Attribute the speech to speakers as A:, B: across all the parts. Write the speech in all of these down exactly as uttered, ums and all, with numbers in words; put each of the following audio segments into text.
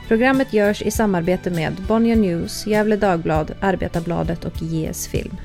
A: Programmet görs i samarbete med Bonnier News, Gävle Dagblad, Arbetarbladet och J S Film.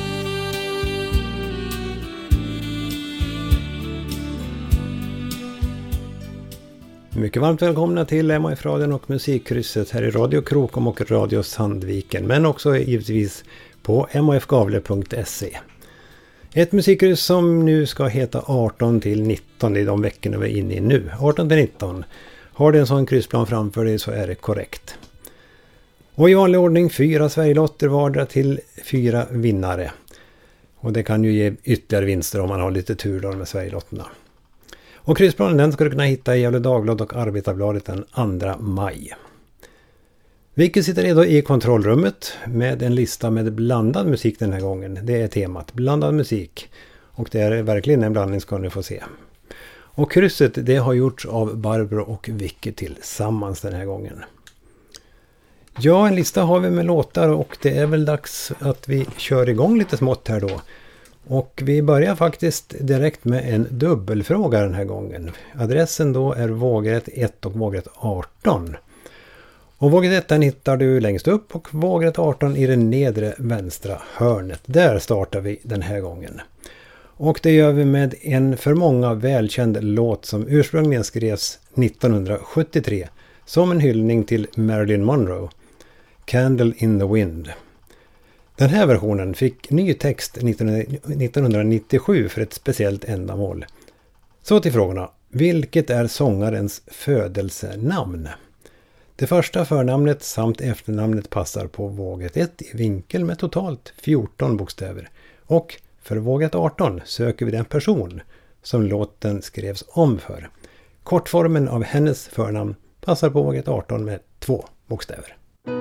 B: Mycket varmt välkomna till M H F-radion och musikkrysset här i Radio Krokom och Radio Sandviken, men också givetvis på m h f gavle punkt se. Ett musikkryss som nu ska heta arton till nitton i de veckorna vi är inne i nu. arton till nitton. Har du en sån kryssplan framför dig så är det korrekt. Och i vanlig ordning fyra Sverigelotter vardera till fyra vinnare. Och det kan ju ge ytterligare vinster om man har lite tur då med Sverigelotterna. Och kryssplanen den ska du kunna hitta i Gävle Dagblad och Arbetarbladet den andra maj. Vilket sitter redo i kontrollrummet med en lista med blandad musik den här gången. Det är temat, blandad musik. Och det är verkligen en blandning ska ni få se. Och krysset det har gjorts av Barbro och Vicky tillsammans den här gången. Ja, en lista har vi med låtar och det är väl dags att vi kör igång lite smått här då. Och vi börjar faktiskt direkt med en dubbelfråga den här gången. Adressen då är vågrätt ett och vågrätt arton. Och vågrätt ett hittar du längst upp och vågrätt arton i det nedre vänstra hörnet. Där startar vi den här gången. Och det gör vi med en för många välkänd låt som ursprungligen skrevs nittonhundrasjuttiotre som en hyllning till Marilyn Monroe, Candle in the Wind. Den här versionen fick ny text nittonhundranittiosju för ett speciellt ändamål. Så till frågorna. Vilket är sångarens födelsenamn? Det första förnamnet samt efternamnet passar på våget ett i vinkel med totalt fjorton bokstäver. Och för våget arton söker vi den person som låten skrevs om för. Kortformen av hennes förnamn passar på våget arton med två bokstäver.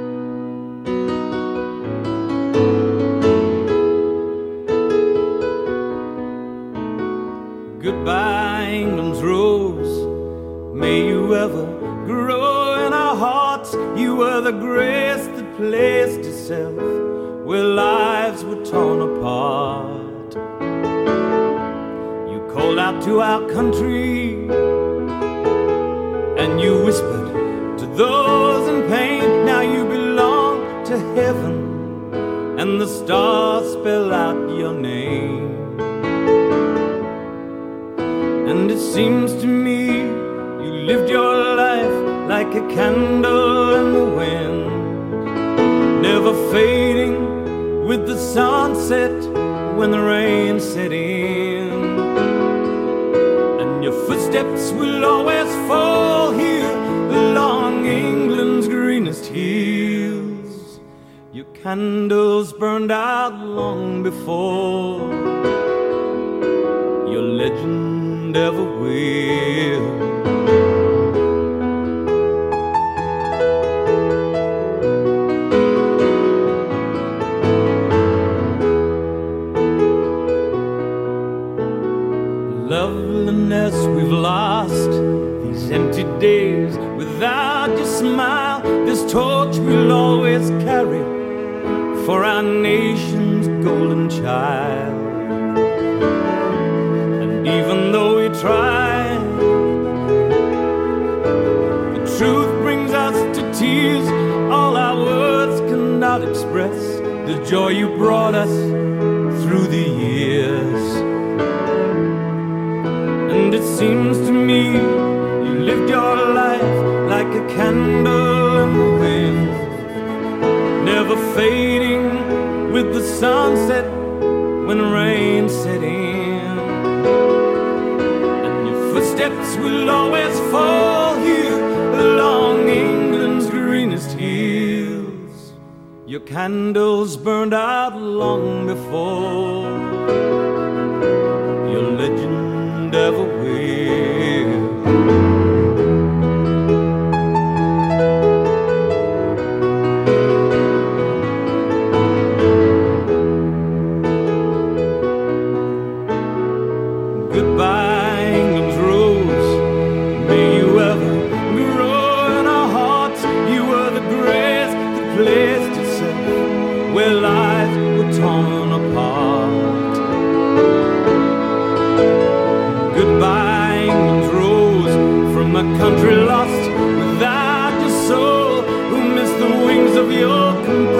C: Goodbye, England's rose. May you ever grow in our hearts. You were the grace that placed itself where lives were torn apart. You called out to our country and you whispered to those in pain. Now you belong to heaven and the stars spell out your name. And it seems to me you lived your life like a candle in the wind, never fading with the sunset when the rain set in. And your footsteps will always fall here along England's greenest hills. Your candles burned out long before your legend ever will. Loveliness we've lost, these empty days without your smile, this torch we'll always carry for our nation's golden child. Even though we try, the truth brings us to tears. All our words cannot express the joy you brought us through the years. And it seems to me you lived your life like a candle in the wind, never fading with the sunset when rain set in. Footsteps will always fall here along England's greenest hills. Your candles burned out long before your legend ever will. Country lost without your soul.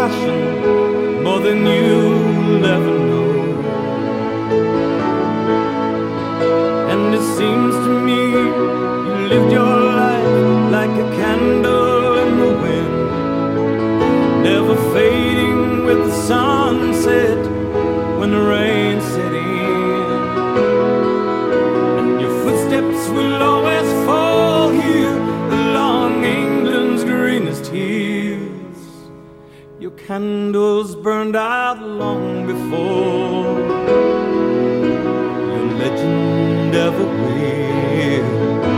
C: passion more than you'll ever know. And it seems to me you lived your life like a candle in the wind, never fading with the sunset when the rain set in. And your footsteps will always fall here along England's greenest hills. Your candles burned out long before your legend ever will.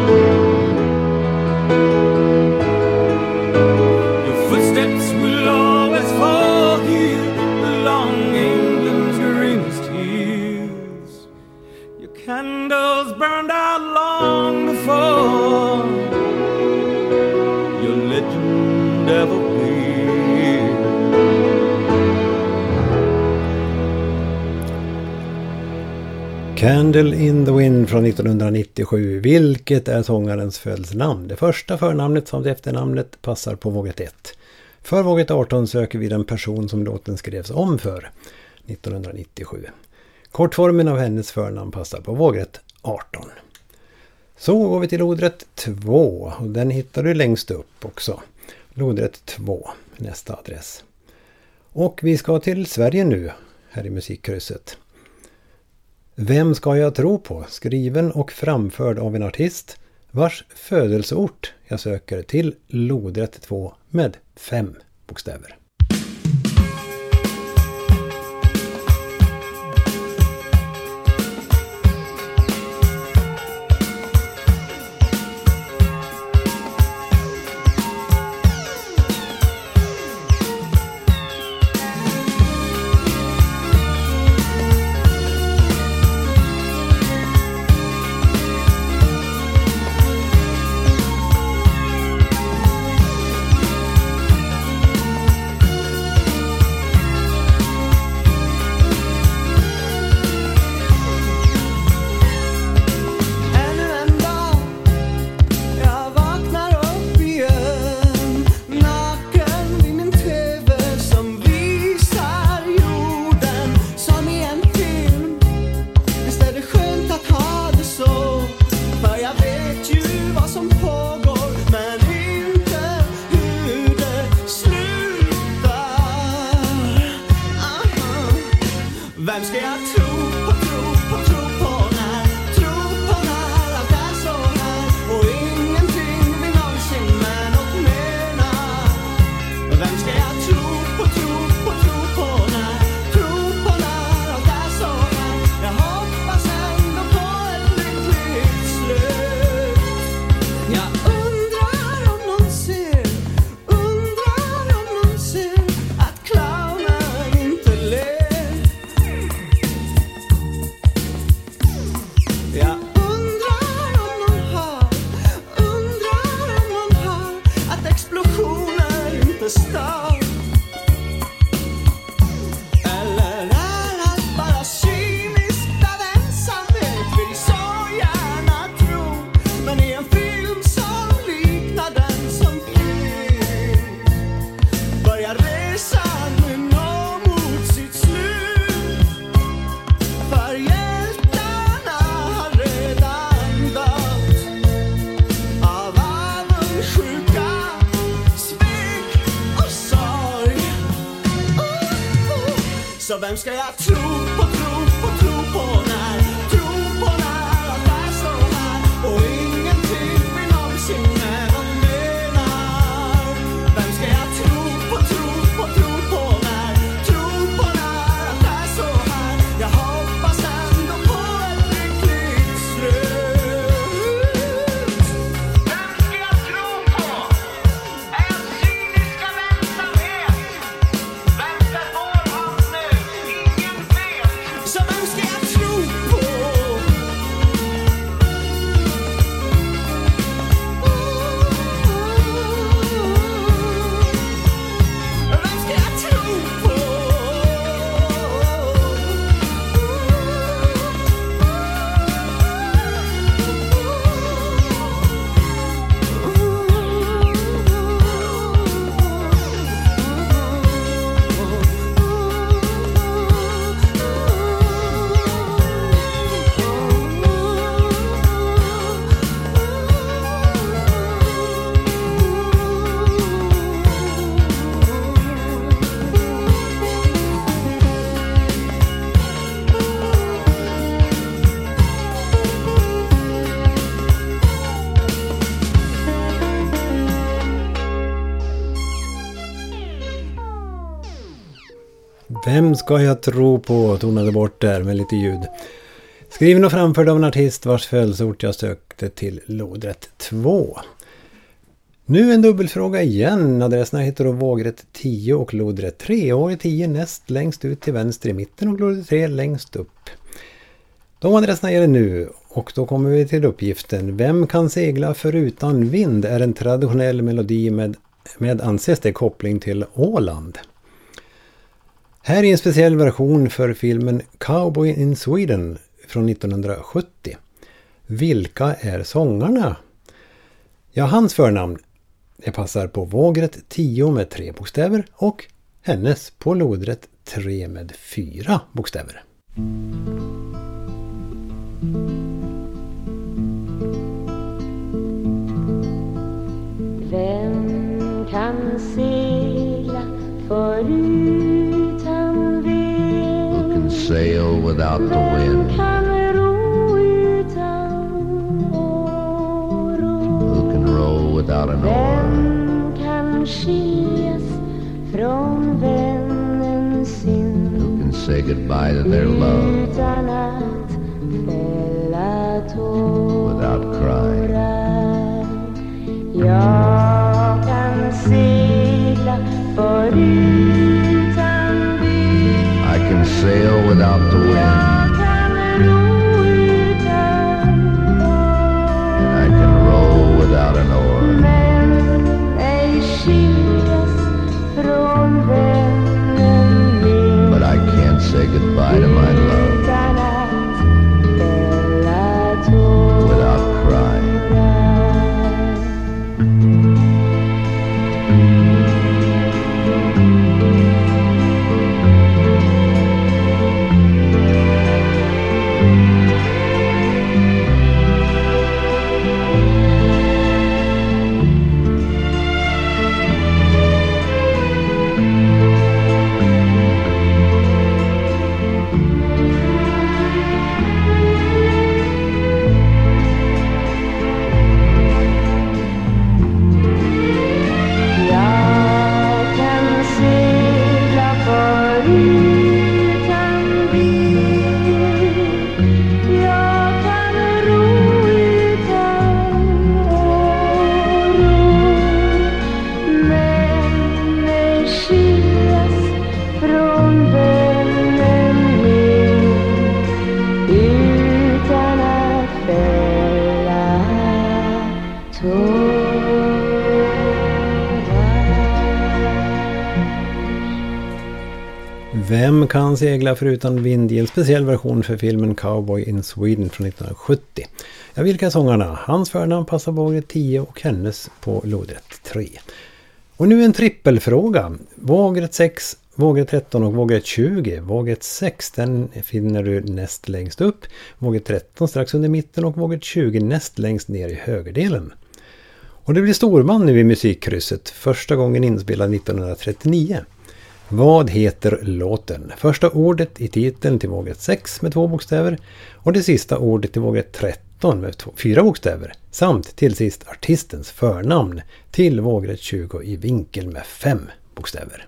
C: Your footsteps will always fall here along England's greenest hills. Your candles burned out long before your legend ever will.
B: Candle in the Wind från nittonhundranittiosju, vilket är sångarens födelsenamn. Det första förnamnet som det efternamnet passar på våget ett. För våget arton söker vi den person som låten skrevs om för nittonhundranittiosju. Kortformen av hennes förnamn passar på våget arton. Så går vi till lodrätt två och den hittar du längst upp också. Lodrätt två, nästa adress. Och vi ska till Sverige nu här i musikkrysset. Vem ska jag tro på? Skriven och framförd av en artist vars födelseort jag söker till lodrätt två med fem bokstäver.
D: Så vem ska jag tro på, tro på, tro på när? Tro på när allt är så här och ingenting vi någonsin med någon menar. Vem ska jag tro på, tro på, tro på när? Tro på när allt är så här. Jag hoppas ändå på ett lyckligt slut. Vem ska jag tro på? Är jag cynisk av ensamhet? Väntar på oss nu? Ingen
B: Vem ska jag tro på? Tonade bort där med lite ljud. Skriven och framförd av en artist vars födelseort jag sökte till lodrätt två. Nu en dubbelfråga igen. Adresserna heter då vågrätt tio och lodrätt tre. Vågrätt tio näst längst ut till vänster i mitten och lodrätt tre längst upp. De adresserna är det nu och då kommer vi till uppgiften. Vem kan segla förutan vind är en traditionell melodi med, med anses det koppling till Åland. Här är en speciell version för filmen Cowboy in Sweden från nittonhundrasjuttio. Vilka är sångarna? Ja, hans förnamn det passar på vågrätt tio med tre bokstäver och hennes på lodrätt tre med fyra bokstäver.
E: Vem kan segla förutan vind?
F: Who can sail without the wind?
E: Vem kan ro utan oro?
F: Who can row without an oar?
E: Vem kan skiljas från vännen sin?
F: Who can say goodbye to their love
E: Utan att fälla tårar?
F: without crying?
E: Jag kan segla förutan vind.
F: I can sail without the wind,
E: Jag kan ro utan
F: and I can row without an oar.
E: men ej skiljas från vännen min.
F: But I can't say goodbye to my love
E: Utan att fälla tårar.
F: without crying.
E: Jag kan segla förutan vind. Jag kan ro utan oro. Men ej skiljas från vännen min. Utan att fälla tårar.
B: Vem kan segla förutan vind i en speciell version för filmen Cowboy in Sweden från nittonhundrasjuttio. Ja, vilka är sångarna? Hans förnamn passar på vågrätt tio och hennes på lodrätt tre. Och nu en trippelfråga. Vågrätt sex, vågrätt tretton och vågrätt tjugo. Vågrätt sex den finner du näst längst upp. Vågrätt tretton strax under mitten och vågrätt tjugo näst längst ner i högerdelen. Och det blir storman nu i musikkrysset. Första gången inspelad nittonhundratrettionio. Vad heter låten? Första ordet i titeln till vågrätt sex med två bokstäver och det sista ordet till vågrätt tretton med två, fyra bokstäver samt till sist artistens förnamn till vågrätt tjugo i vinkel med fem bokstäver.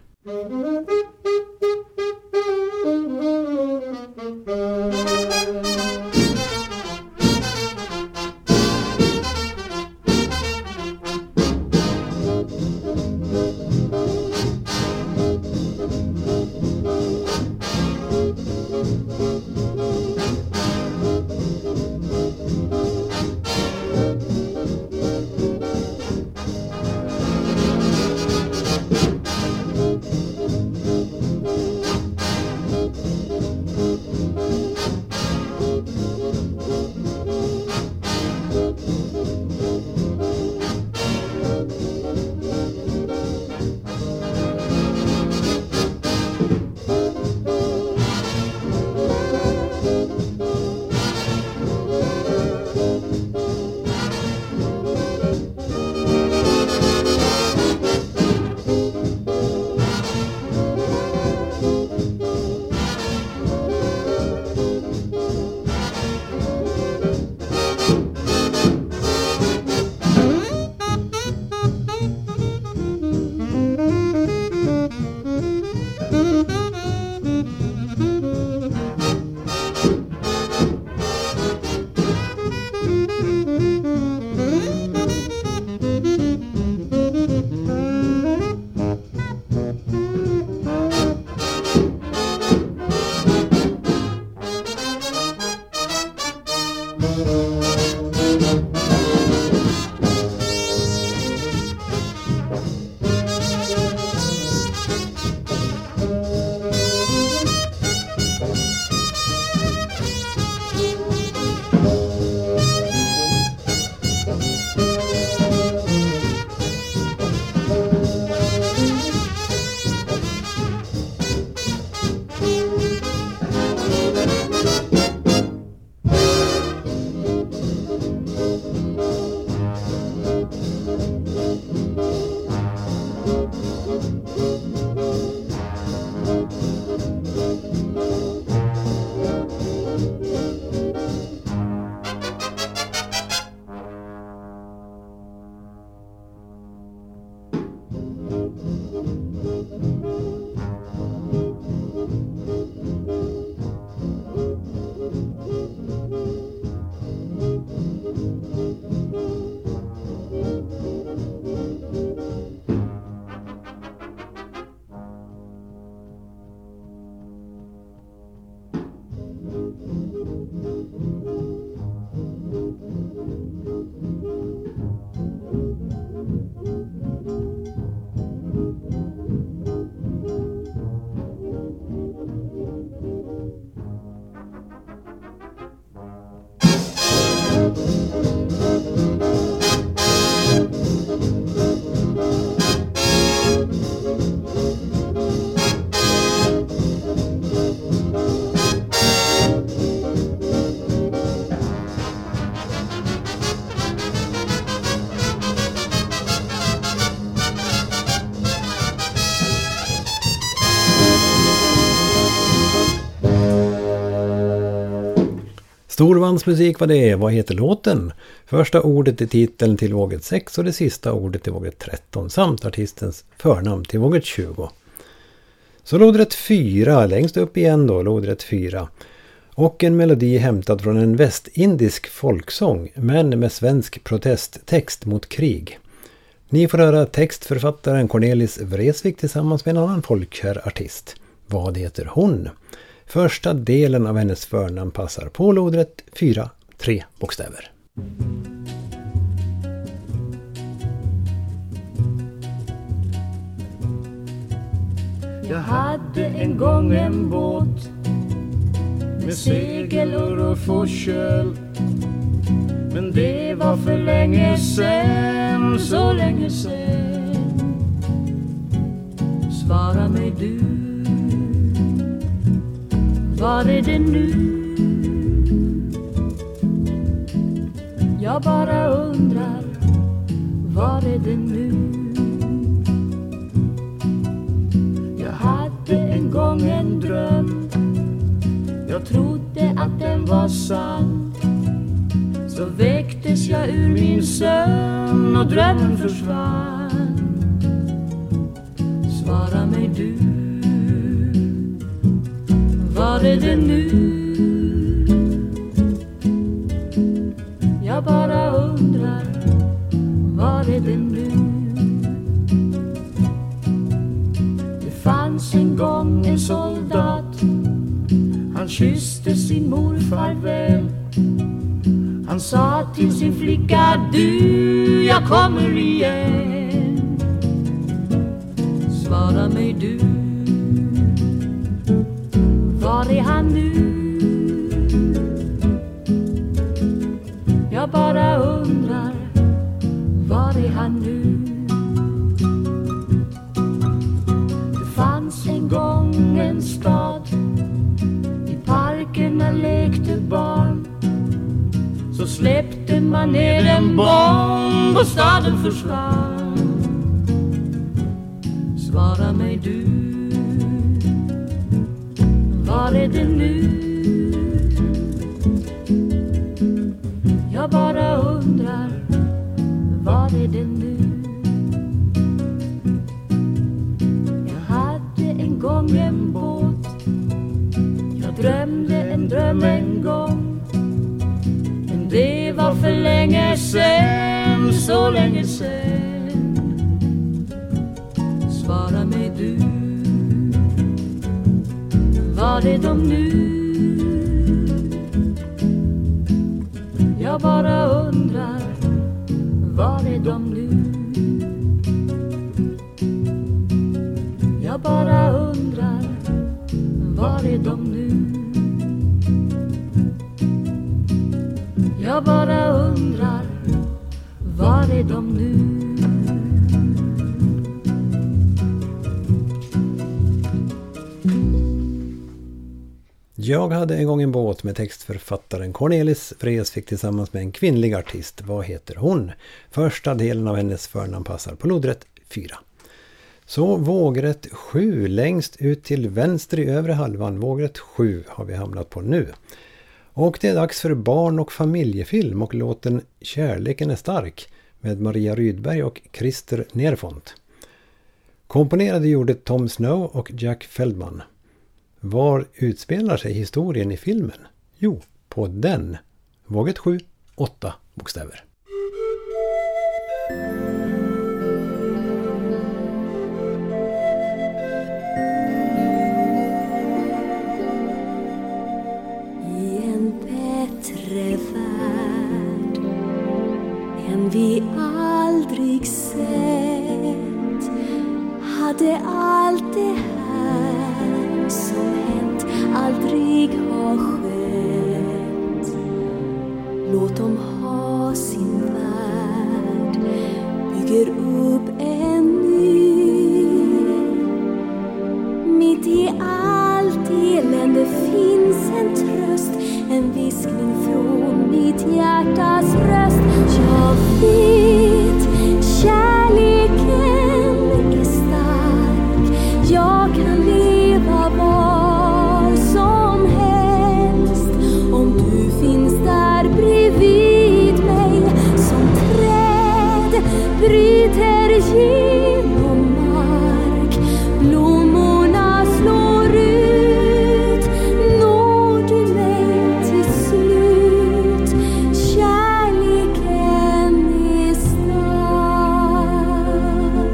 B: Storbandsmusik var det. Vad heter låten? Första ordet i titeln till våget sex och det sista ordet till våget tretton samt artistens förnamn till våget tjugo. Så lodrätt fyra, längst upp igen då, lodrätt fyra. Och en melodi hämtad från en västindisk folksång men med svensk protesttext mot krig. Ni får höra textförfattaren Cornelis Vreeswijk tillsammans med en annan folkkär artist. Vad heter hon? Första delen av hennes förnamn passar på lodrätt fyra, tre bokstäver.
C: Jag hade en gång en båt med segel och ruff och köl, men det var för länge sen, så länge sen. Svara mig du, var är det nu? Jag bara undrar, var är det nu? Jag hade en gång en dröm, jag trodde att den var sann. Så väcktes jag ur min sömn och drömmen försvann. Svara mig du, var är det nu? Jag bara undrar, var är det nu? Det fanns en gång en soldat, han kysste sin mor farväl. Han sa till sin flicka, du, jag kommer igen. Svara mig du, var är han nu? Jag bara undrar, var är han nu? Det fanns en gång en stad, i parkerna lekte barn. Så släppte man ner en bomb och staden försvann. Svara mig du, var är det nu? Jag bara undrar, var är det nu? Jag hade en gång en båt, jag drömde en dröm en gång. Men det var för länge sen, så länge sen. Svara mig du, var är de nu?
G: Jag bara undrar, var är de nu? Jag bara undrar, var är de nu? Jag bara undrar, var är de nu?
B: Jag hade en gång en båt med textförfattaren Cornelis Vreeswijk tillsammans med en kvinnlig artist. Vad heter hon? Första delen av hennes förnamn passar på lodrätt fyra. Så vågrätt sju längst ut till vänster i övre halvan. Vågrätt sju har vi hamnat på nu. Och det är dags för barn- och familjefilm och låten Kärleken är stark med Maria Rydberg och Christer Nerfont. Komponerade gjorde Tom Snow och Jack Feldman. Var utspelar sig historien i filmen? Jo, på den. Våget sju, åtta bokstäver.
E: I en bättre värld än vi aldrig sett hade allt det här som hänt aldrig ha skett. Låt dem ha sin värld, bygger upp en ny. Mitt i allt elände finns en tröst, en viskning från mitt hjärtas röst. Jag vet, kärleken är stark. Jag kan leva var som helst om du finns där bredvid mig. Som träd bryter genom mark, blommorna slår ut. Når du mig till slut, kärleken är stark.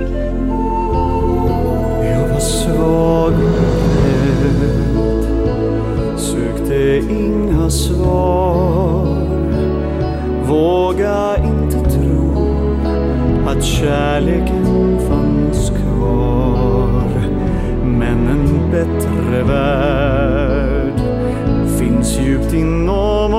C: Jag var svag och rädd, sökte inga svar. Våga inte tro att kärleken fanns kvar. Men en bättre värld finns djupt inom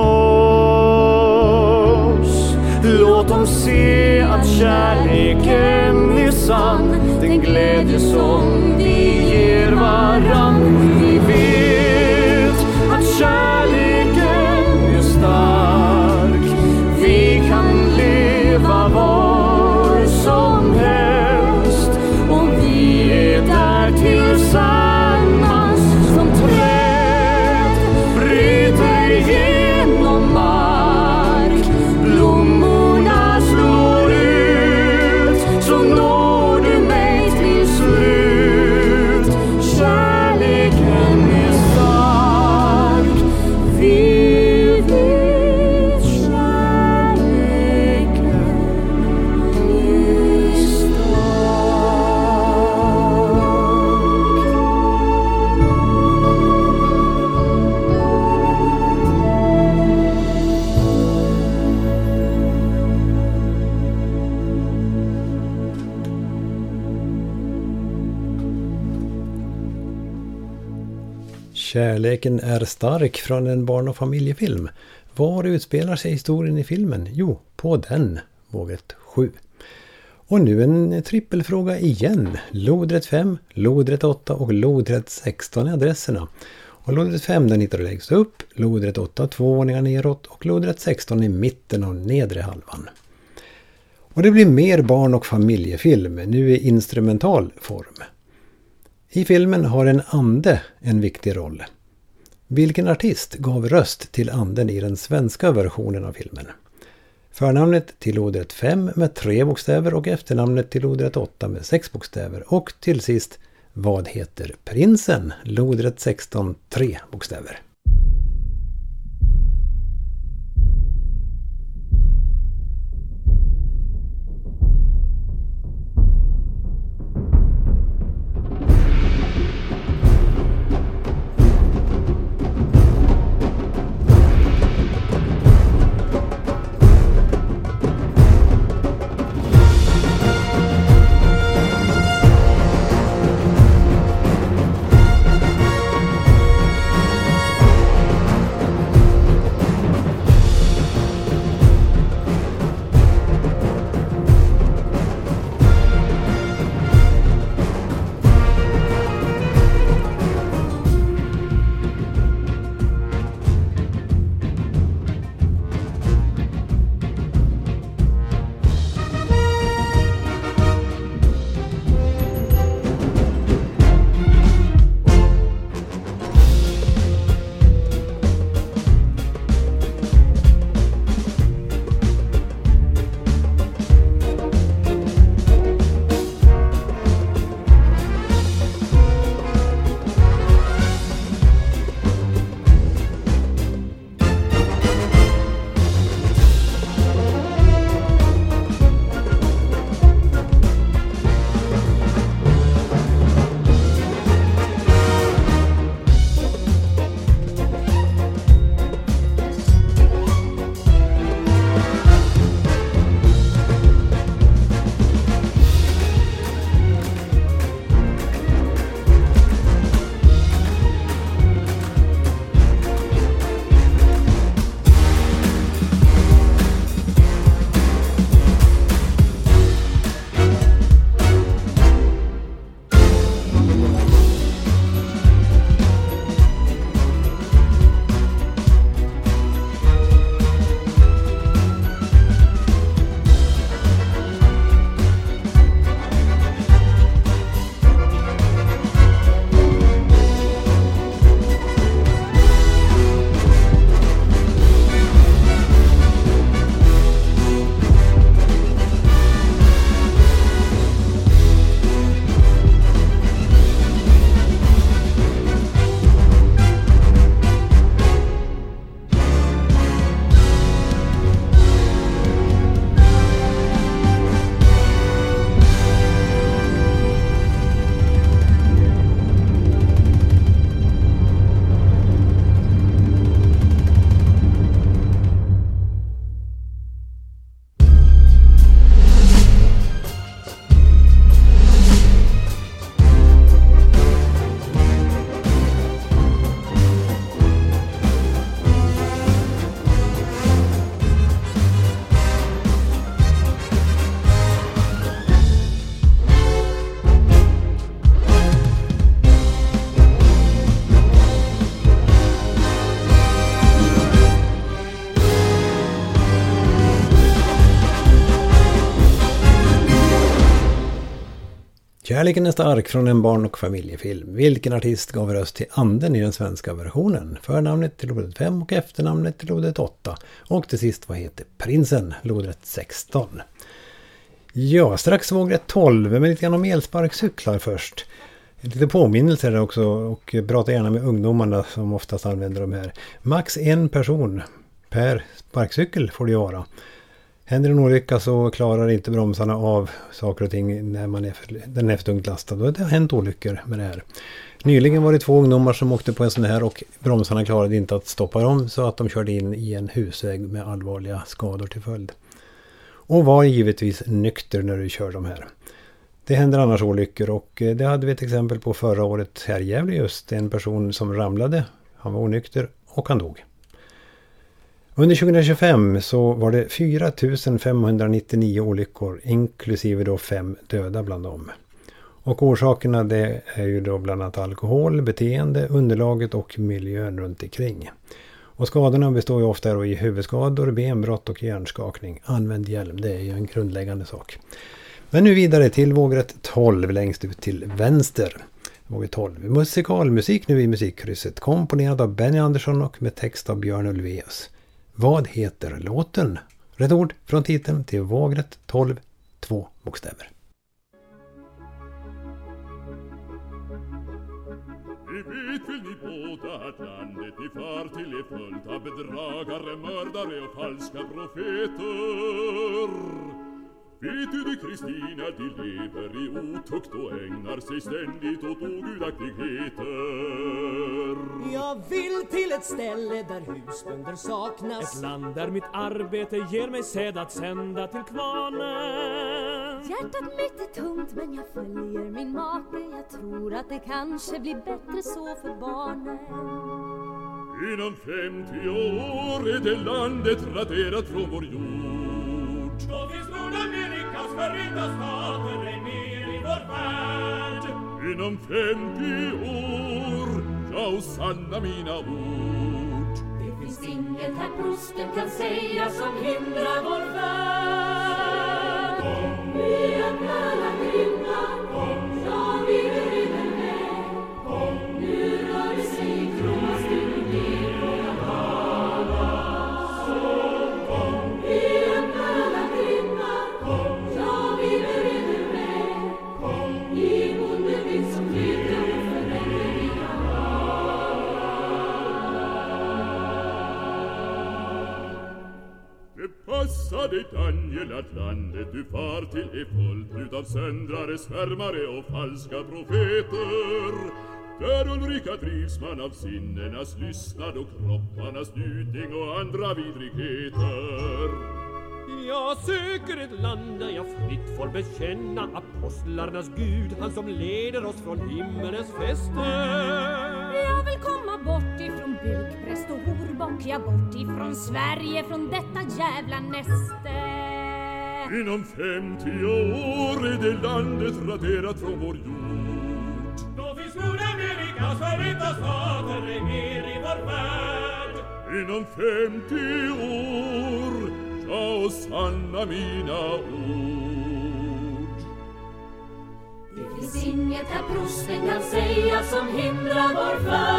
C: oss. Låt dem se att kärleken är sann, den glädje som vi ger varann. Vi vet att kärleken är stark. Vi kan leva var som helst om vi är där tillsammans. Som träd bryter genom mark, blommorna slår ut. Så når du mig till slut, kärleken är stark. Vi vet kärleken är
B: Kärleken är stark från en barn- och familjefilm. Var utspelar sig historien i filmen? Jo, på den. Våget sju. Och nu en trippelfråga igen. Lodrätt fem, lodrätt åtta och lodrätt sexton är adresserna. Och lodrätt fem den hittar du längst upp, lodrätt åtta två våningar neråt och lodrätt sexton i mitten av nedre halvan. Och det blir mer barn- och familjefilm, nu i instrumental form. I filmen har en ande en viktig roll. Vilken artist gav röst till anden i den svenska versionen av filmen? Förnamnet till lodrätt fem med tre bokstäver och efternamnet till lodrätt åtta med sex bokstäver. Och till sist, vad heter prinsen? Lodrätt sexton, tre bokstäver. Kärleken är stark från en barn- och familjefilm. Vilken artist gav röst till anden i den svenska versionen? Förnamnet till lodrätt fem och efternamnet till lodrätt åtta. Och till sist, vad heter prinsen? Lodrätt sexton. Ja, strax vågrätt tolv, men lite grann om elsparkcyklar först. Lite påminnelser också, och prata gärna med ungdomarna som oftast använder de här. Max en person per sparkcykel får det vara. Händer en olycka så klarar inte bromsarna av saker och ting när man är för, den är för tungt lastad. Och det har hänt olyckor med det här. Nyligen var det två ungdomar som åkte på en sån här och bromsarna klarade inte att stoppa dem, så att de körde in i en husvägg med allvarliga skador till följd. Och var givetvis nykter när du kör de här. Det händer annars olyckor, och det hade vi ett exempel på förra året här i Gävle just. En person som ramlade, han var onykter och han dog. Under tjugohundratjugofem så var det fyra tusen femhundranittionio olyckor, inklusive då fem döda bland dem. Och orsakerna det är ju då bland annat alkohol, beteende, underlaget och miljön runt omkring. Och skadorna består ju ofta då i huvudskador, benbrott och hjärnskakning. Använd hjälm, det är ju en grundläggande sak. Men nu vidare till vågrätt tolv längst ut till vänster. Vågrätt tolv. Musikalmusik nu i musikkrysset. Komponerad av Benny Andersson och med text av Björn Ulvaeus. Vad heter låten? Rätt ord från titeln till vågrätt tolv, två bokstäver.
H: Vi vet väl ni båda att landet ni far till är fullt av bedragare, mördare och falska profeter. Vet du det, Kristina, de lever i otukt och ägnar sig ständigt åt ogudaktigheter.
D: Jag vill till ett ställe där husbönder saknas.
I: Ett land där mitt arbete ger mig säd att sända till kvarnen.
E: Hjärtat mitt är tungt men jag följer min make. Jag tror att det kanske blir bättre så för barnen.
H: Inom femtio år är det landet raderat från vår jord.
C: Då finns Nordamerikas förenta stater ej mer i vår värld.
H: Inom femtio år, ja och sanna mina ord.
G: Det finns inget här prosten kan säga som hindrar vår värld. Kom, vi öppnar alla grinnar, kom, ja vi brinner med. Kom, nu rör det sig i kronas ner och jag halas. Så kom, vi öppnar alla grinnar, kom, ja vi brinner med. Kom, i bondevind som flyter och förändrar mina
H: Det passar dig, Daniel, att landet du far till är fullt utav söndrare, svärmare och falska profeter. Där Ulrika drivs man av sinnenas lystnad och kropparnas njutning och andra vidrigheter.
I: Jag söker ett land där jag fritt får bekänna apostlarnas Gud, han som leder oss från himmelens fester.
E: Jag vill komma bort ifrån bukpräst och horbock. Jag bort ifrån Sverige, från detta jävla näste.
H: Inom femtio år är det landet raderat från vår jord.
C: Då finns Nordamerikas förenta stater ej mer i vår värld.
H: Inom femtio år, ja och sanna mina ord.
G: Det finns inget här prosten kan säga som hindrar vår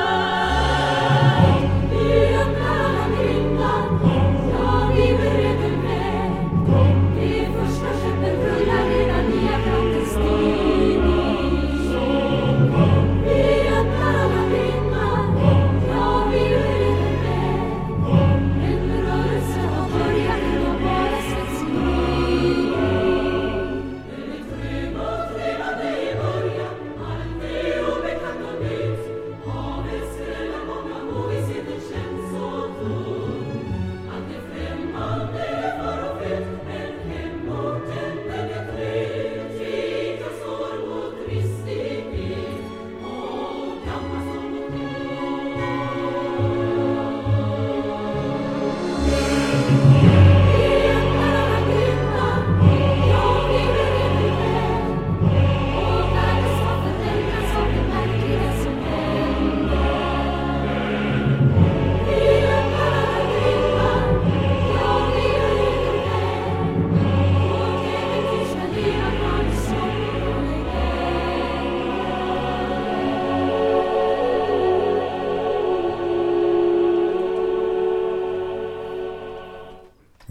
G: färd. Vi öppnar alla grinnar, ja vi bereder med. Det första skeppet rullar redan i Atlanten stigning. Vi öppnar alla grinnar, ja vi bereder med. En rörelse har börjat, den har bara sett sin mening. Den är trygg och trevande i början, allt är obekant och nytt. Havet skräller många och vi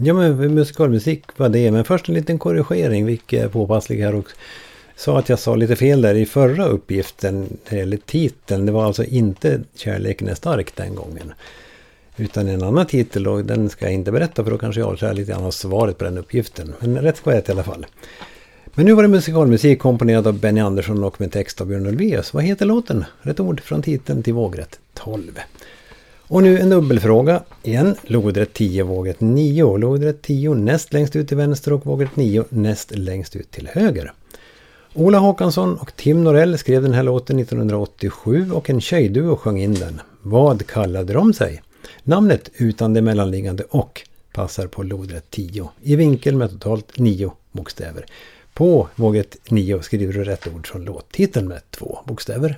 B: Ja, men musikalmusik var det. Men först en liten korrigering, vilket är påpasslig här också. Sa att jag sa lite fel där i förra uppgiften när det gäller titeln. Det var alltså inte Kärleken är stark den gången. Utan en annan titel, och den ska jag inte berätta för då kanske jag har lite grann svaret på den uppgiften. Men rätt ska vara rätt i alla fall. Men nu var det musikalmusik komponerad av Benny Andersson och med text av Björn Ulvaeus. Vad heter låten? Rätt ord från titeln till vågrätt tolv. Och nu en dubbelfråga igen. Lodrätt tio, vågrätt nio. Lodrätt tio näst längst ut till vänster och vågrätt nio näst längst ut till höger. Ola Håkansson och Tim Norell skrev den här låten nittonhundraåttiosju och en tjejduo sjöng in den. Vad kallade de sig? Namnet utan det mellanliggande och passar på lodrätt tio i vinkel med totalt nio bokstäver. På vågrätt nio skriver du rätt ord från låttiteln med två bokstäver.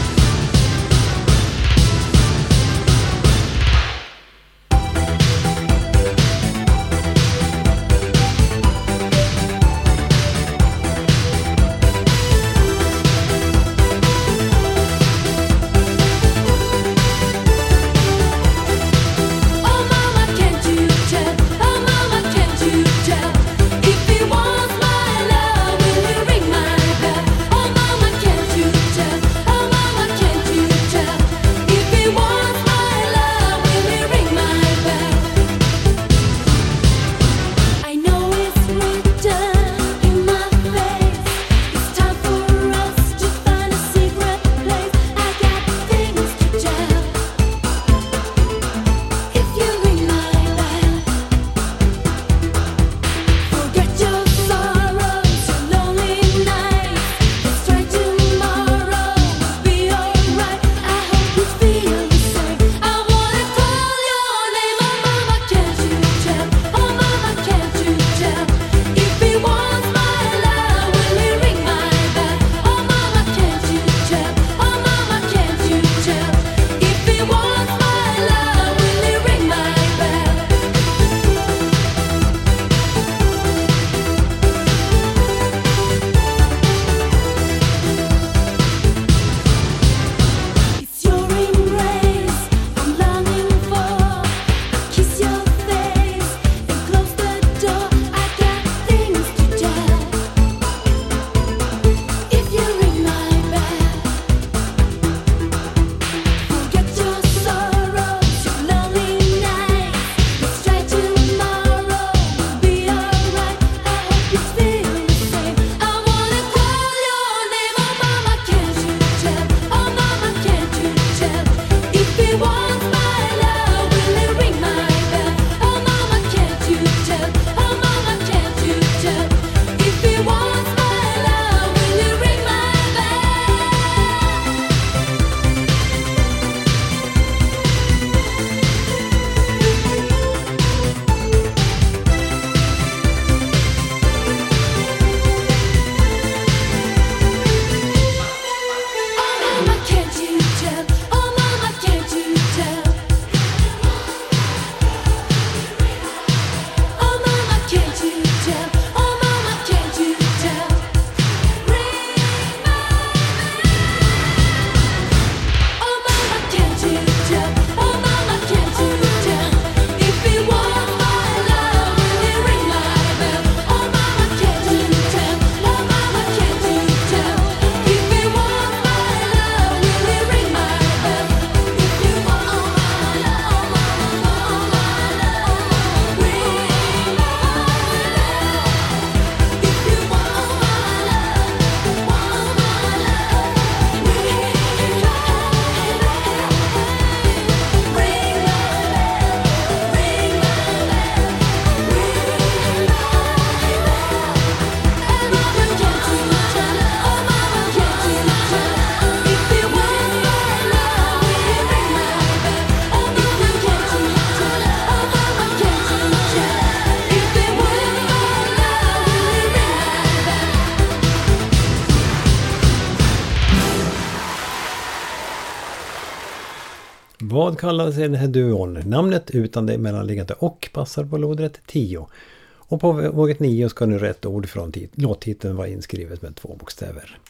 B: Vad kallas den här duon? Namnet utan det mellanliggande och passar på lodrätt tio. Och på våget nio ska nu rätt ord från låttiteln vara inskrivet med två bokstäver.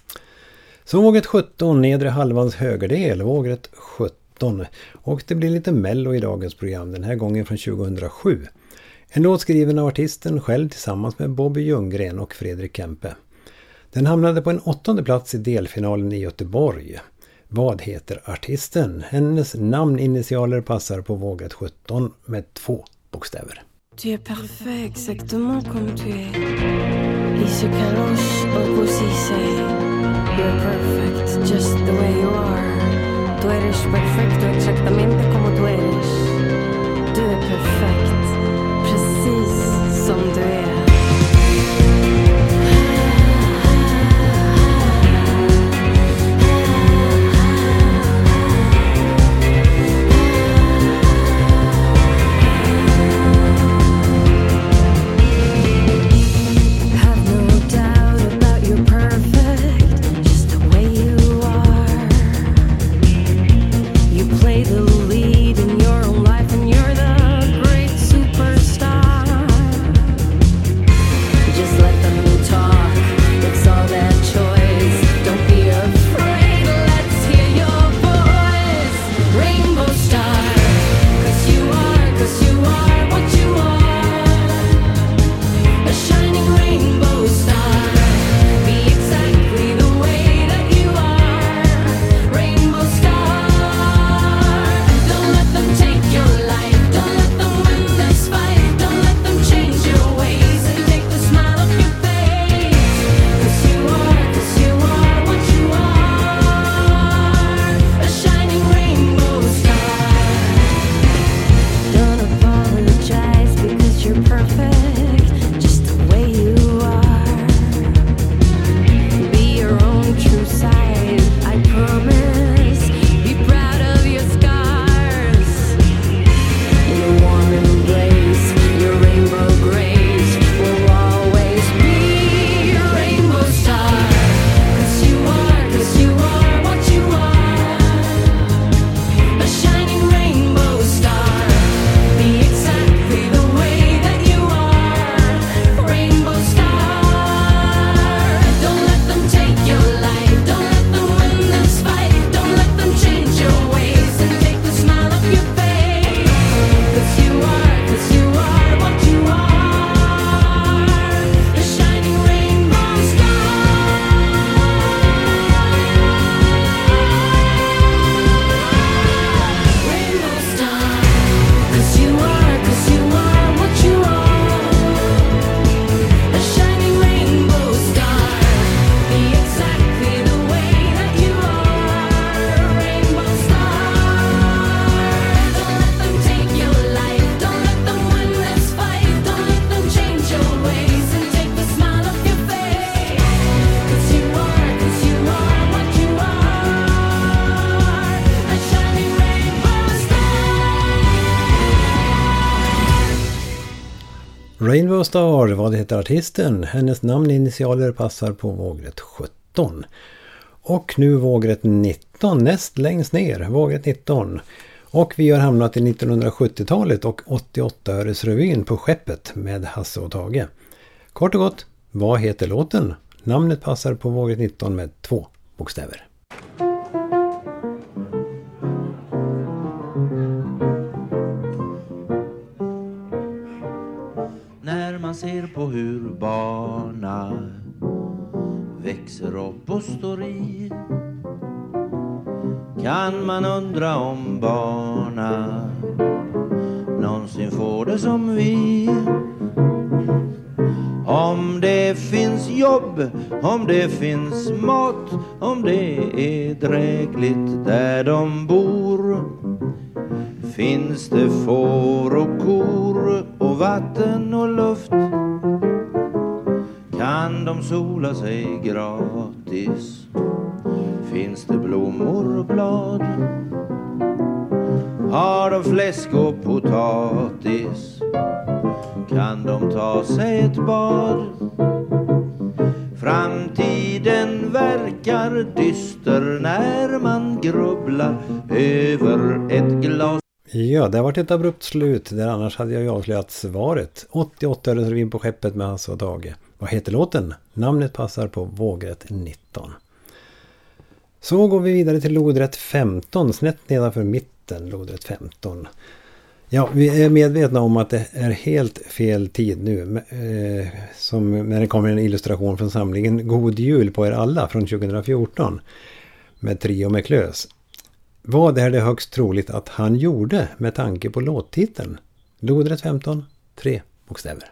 B: Så våget sjutton, nedre halvans högerdel, våget sjutton. Och det blir lite mello i dagens program, den här gången från tjugohundrasju. En låt skriven av artisten själv tillsammans med Bobby Ljunggren och Fredrik Kempe. Den hamnade på en åttonde plats i delfinalen i Göteborg. Vad heter artisten? Hennes namninitialer passar på vågrätt sjutton med två bokstäver.
J: Tu es parfait exactement comme tu es. Il se caloche au poussissé. You're perfect just the way you are. Du eres perfecto exactamente como tú eres. Du är perfekt precis som du är.
B: Rainbow Star, vad heter artisten? Hennes namninitialer passar på vågrätt sjutton. Och nu vågrätt nitton, näst längst ner, vågrätt nitton. Och vi har hamnat i nittonhundrasjuttiotalet och åttioåtta-öresrevyn på Skeppet med Hasse och Tage. Kort och gott, vad heter låten? Namnet passar på vågrätt nitton med två bokstäver.
K: När man ser på hur barna växer upp och står i, kan man undra om barna någonsin får det som vi. Om det finns jobb, om det finns mat, om det är drägligt där de bor. Finns det får och kor och vatten och luft, kan de sola sig gratis. Finns det blommor och blad, har de fläsk och potatis, kan de ta sig ett bad. Framtiden verkar dyster när man grubblar över ett glas.
B: Ja, det har varit ett abrupt slut där, annars hade jag ju avslöjat svaret. åttioåtta-öresrevyn på Skeppet med Hasse och Tage. Vad heter låten? Namnet passar på vågrätt nitton. Så går vi vidare till lodrätt femton, snett nedanför mitten, lodrätt femton. Ja, vi är medvetna om att det är helt fel tid nu. Eh, som när det kommer en illustration från samlingen God jul på er alla från tjugo fjorton. Med Trio med Klös. Vad är det högst troligt att han gjorde med tanke på låttiteln? Lodrätt femton, tre bokstäver.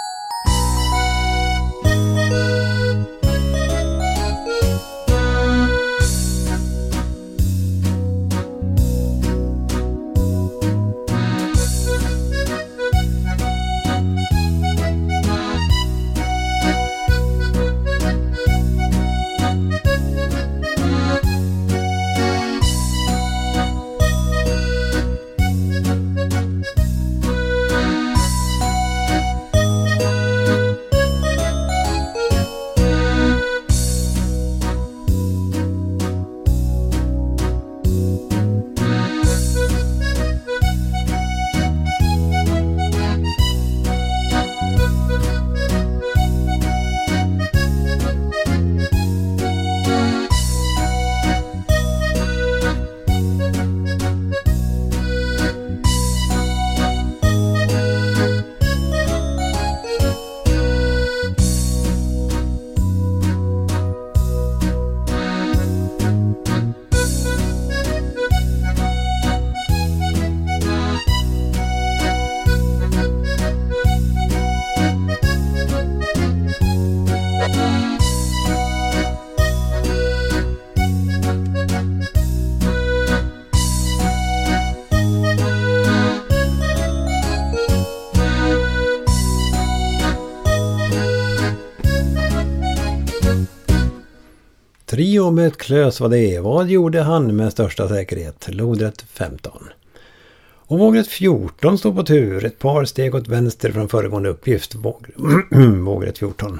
B: Trio med Klös var det. Vad gjorde han med största säkerhet? Lodrätt femton. Och vågrätt fjorton står på tur. Ett par steg åt vänster från föregående uppgift. Vågrätt fjorton.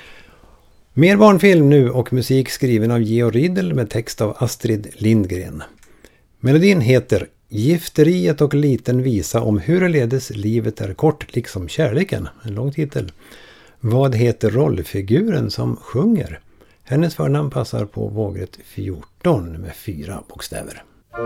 B: Mer barnfilm nu och musik skriven av Georg Riedel med text av Astrid Lindgren. Melodin heter Gifteriet och liten visa om hurledes livet är kort liksom kärleken. En lång titel. Vad heter rollfiguren som sjunger? Hennes förnamn passar på vågrätt fjorton med fyra bokstäver.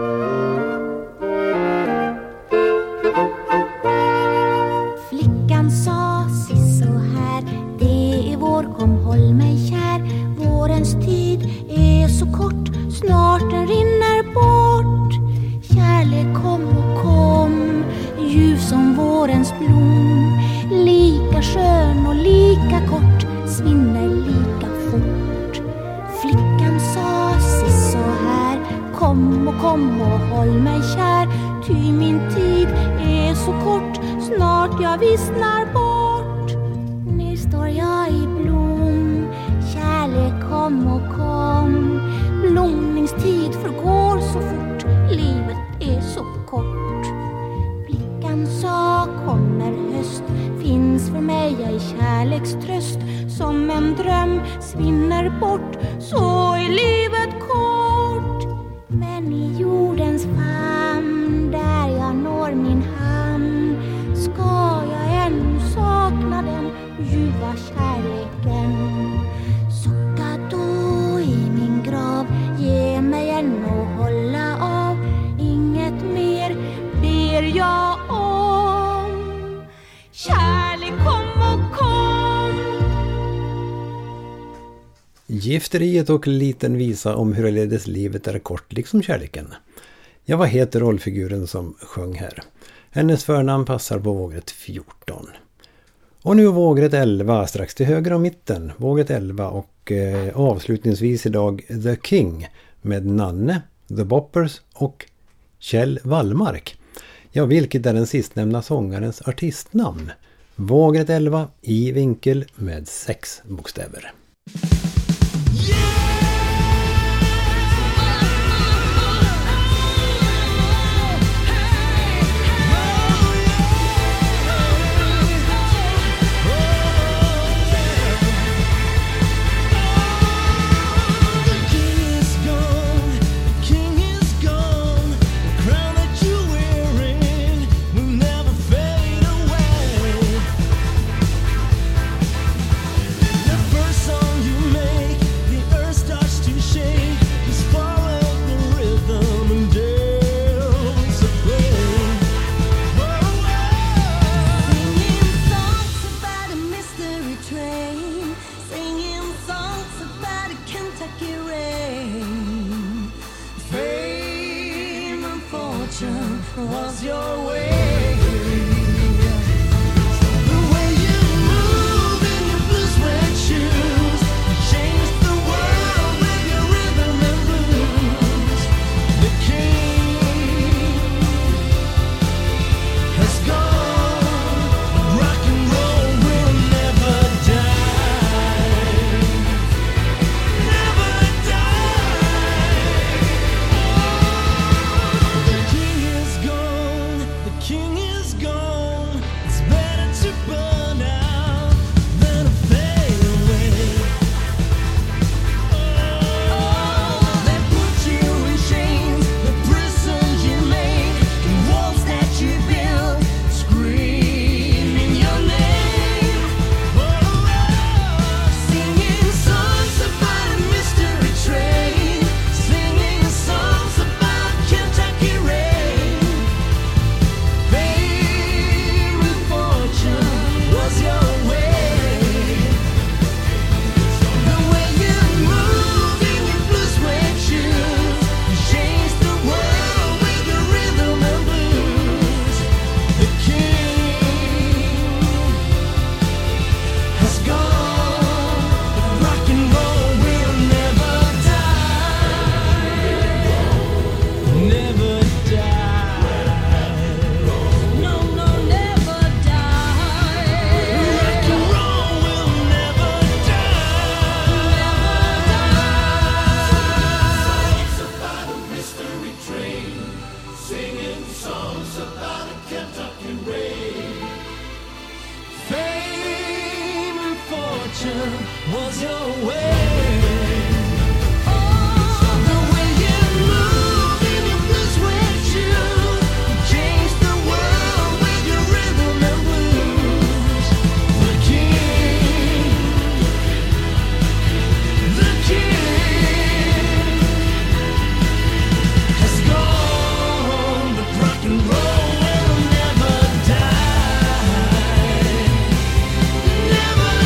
E: Flickan sa så här: det är vår, kom håll mig kär. Vårens tid är så kort, snart den rinner bort. Kärlek kom och kom, ljus som vårens blom. Lika skön och lika kort, svinner lika fort. Flickan sa så här: kom och kom och håll mig kär. Ty min tid är så kort, snart jag vissnar bort. Nu står jag i blom, kärlek kom och kom. Blomningstid förgår så fort, livet är så kort. Flickan sa: kommer höst, finns för mig ej kärlekströst. Som en dröm svinner bort, så är livet kort. Men i jordens famn, där jag når min hamn, ska jag ännu sakna den ljuva kärleken. Socka då i min grav, ge mig en och hålla av. Inget mer ber jag om. Kärlek kom och kom.
B: Gifteriet och liten visa om hurledes livet är kort liksom kärleken. Ja, vad heter rollfiguren som sjöng här? Hennes förnamn passar på vågrätt fjorton. Och nu vågrätt elva, strax till höger om mitten. Vågrätt elva och eh, avslutningsvis idag The King med Nanne, The Boppers och Kjell Wallmark. Ja, vilket är den sistnämnda sångarens artistnamn? Vågrätt elva i vinkel med sex bokstäver.
D: First song direction was your way. Oh, the way you move in your blue suede shoes, you changed the world with your rhythm and blues. The king, the king has gone, but rock and roll will never die, never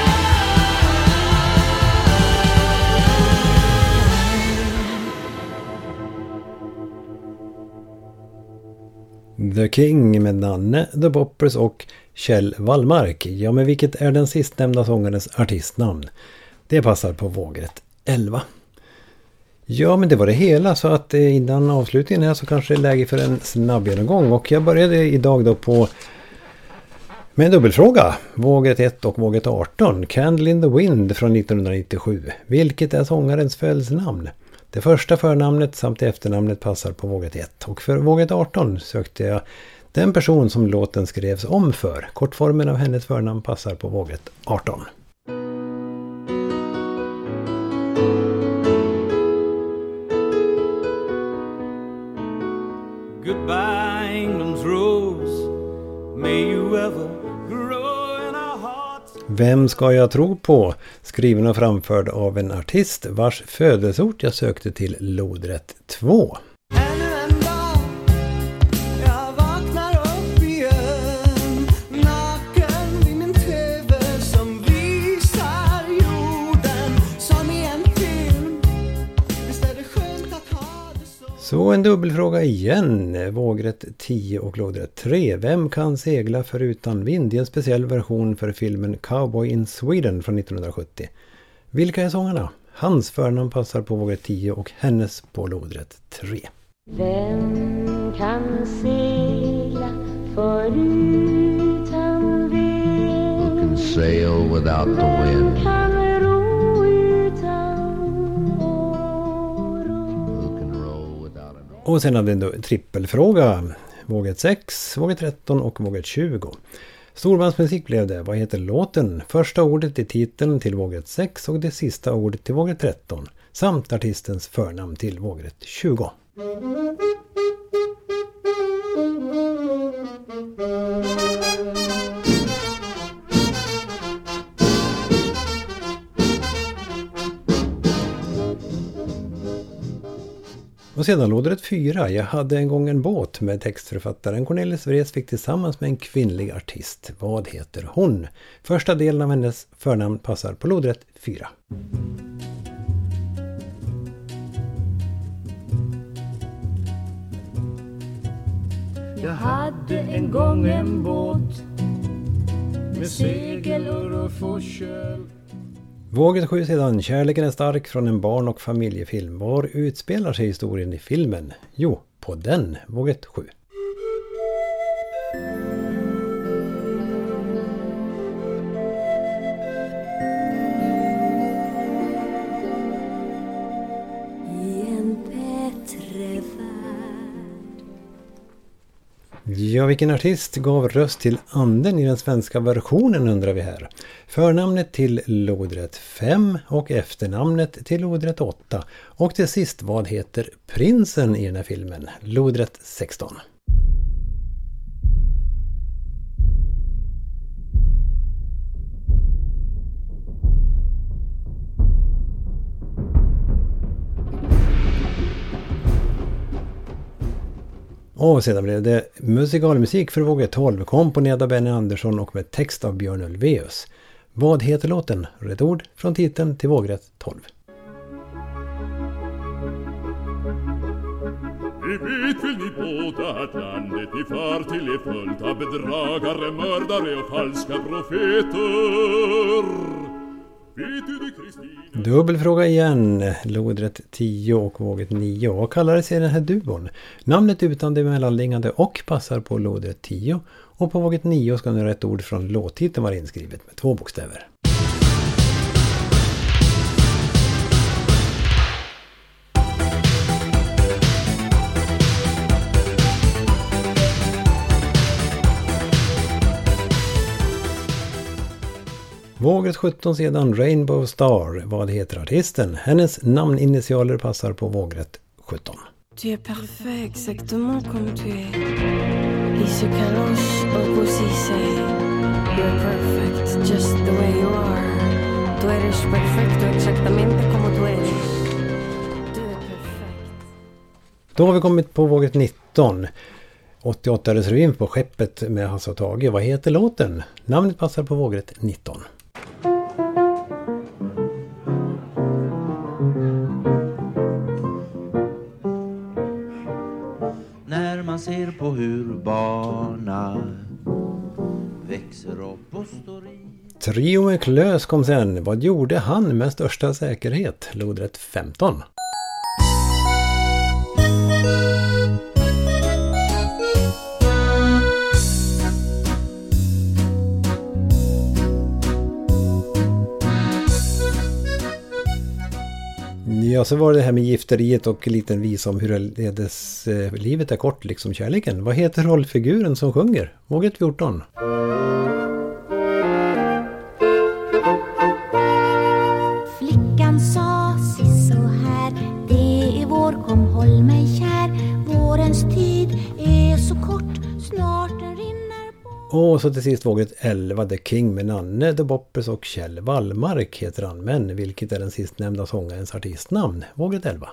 B: die. The King med Nanne, The Boppers och Kjell Wallmark. Ja, men vilket är den sistnämnda sångarens artistnamn? Det passar på vågrätt elva. Ja, men det var det hela, så att innan avslutningen här så kanske det är läge för en snabb genomgång. Och jag började idag då på med en dubbelfråga. Vågrätt ett och vågrätt arton. Candle in the Wind från nittonhundranittiosju. Vilket är sångarens födelsenamn? Det första förnamnet samt efternamnet passar på vågrätt ett. Och för vågrätt arton sökte jag den person som låten skrevs om för. Kortformen av hennes förnamn passar på vågrätt arton.
C: Goodbye, England's rose. May you ever grow in our hearts.
B: Vem ska jag tro på? Skriven och framförd av en artist vars födelseort jag sökte till lodrätt två.
D: Ännu en dag, jag vaknar upp igen, naken vid min tv som visar jorden som i en film. Visst är det skönt att ha det så.
B: Så en dubbelfråga igen. Vågrätt tio och lodrätt tre. Vem kan segla förutan vind i en speciell version för filmen Cowboy in Sweden från nittonhundrasjuttio? Vilka är sångarna? Hans förnamn passar på vågrätt tio och hennes på lodrätt tre.
L: Vem kan segla förutan vind?
F: Who can sail without the wind?
L: Vem kan ro utan oro?
F: Who can row without an oar?
B: Och sen hade en trippelfråga. Vågrätt sex, vågrätt tretton och vågrätt tjugo. Storbandsmusik blev det. Vad heter låten? Första ordet i titeln till vågrätt sex och det sista ordet till vågrätt tretton. Samt artistens förnamn till vågrätt tjugo. Och sedan lodrätt fyra. Jag hade en gång en båt med textförfattaren Cornelis Vreeswijk tillsammans med en kvinnlig artist. Vad heter hon? Första delen av hennes förnamn passar på lodrätt fyra.
C: Jag hade en gång en båt med segel och ruff och köl.
B: Vågrätt sju sedan. Kärleken är stark från en barn- och familjefilm. Var utspelar sig historien i filmen? Jo, på den. Vågrätt sju.
E: I en bättre värld.
B: Ja, vilken artist gav röst till anden i den svenska versionen undrar vi här. Förnamnet till lodrätt fem och efternamnet till lodrätt åtta. Och till sist, vad heter prinsen i den här filmen? Lodrätt sexton. Och sedan blev det musikalmusik för vågrätt tolv, komponerad av Benny Andersson och med text av Björn Ulvaeus. Vad heter låten? Rätt ord från titeln till vågrätt tolv.
H: Vi vet väl ni båda att landet ni far till är fullt av bedragare, mördare och falska profeter. Vet du det, Kristina?
B: Dubbelfråga igen. Lodrätt tio och vågrätt nio. Vad kallades den här duon? Namnet utan det mellanliggande och passar på lodrätt tio. Och på vågrätt nio ska nu rätt ord från låttiteln vara inskrivet med två bokstäver. Vågrätt sjutton sedan Rainbow Star. Vad heter artisten? Hennes namninitialer passar på vågrätt sjutton.
J: Tu es parfait exactement comme tu es. Y se calos o pusise. You're perfect just the way you are. Du eres perfecto exactamente como du eres. Du är perfekt.
B: Då har vi kommit på vågrätt nitton. åttioåtta revyn på Skeppet med Hasse och Tage. Vad heter låten? Namnet passar på vågrätt nitton.
K: När man ser på hur barna växer upp och står i.
B: Trio med Klös kom sen. Vad gjorde han med största säkerhet? Lodrätt femton. Ja, så var det här med gifteriet och en liten visa om hur ledes, eh, livet är kort liksom kärleken. Vad heter rollfiguren som sjunger? Vågrätt fjorton.
E: Flickan sa si så här, det är vår, kom håll mig kär. Vårens tid är så kort, snart den rinner bort.
B: Och så till sist vågrätt elva, The King med Nanne, The Boppers och Kjell Wallmark heter han, men vilket är den sistnämnda sångarens artistnamn? Vågrätt elva.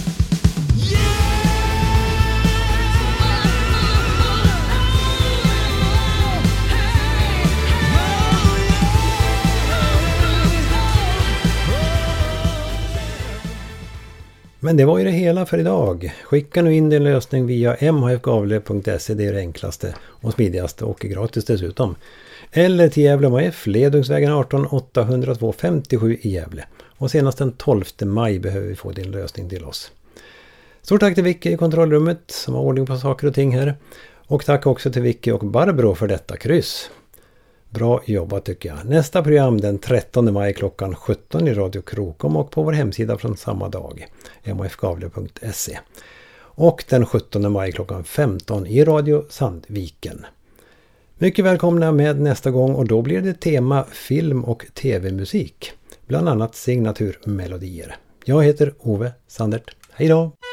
B: Men det var ju det hela för idag. Skicka nu in din lösning via m h f gavle punkt se, det är det enklaste och smidigaste och gratis dessutom. Eller till Gävle M H F, Ledungsvägen arton åttahundratvå femtiosju i Gävle. Och senast den tolfte maj behöver vi få din lösning till oss. Stort tack till Vicky i kontrollrummet som har ordning på saker och ting här. Och tack också till Vicky och Barbro för detta kryss. Bra jobbat tycker jag. Nästa program den trettonde maj klockan sjutton i Radio Krokom och på vår hemsida från samma dag, m h f gavle punkt se. Och den sjuttonde maj klockan femton i Radio Sandviken. Mycket välkomna med nästa gång och då blir det tema film- och tv-musik. Bland annat signaturmelodier. Jag heter Ove Sandert. Hej då!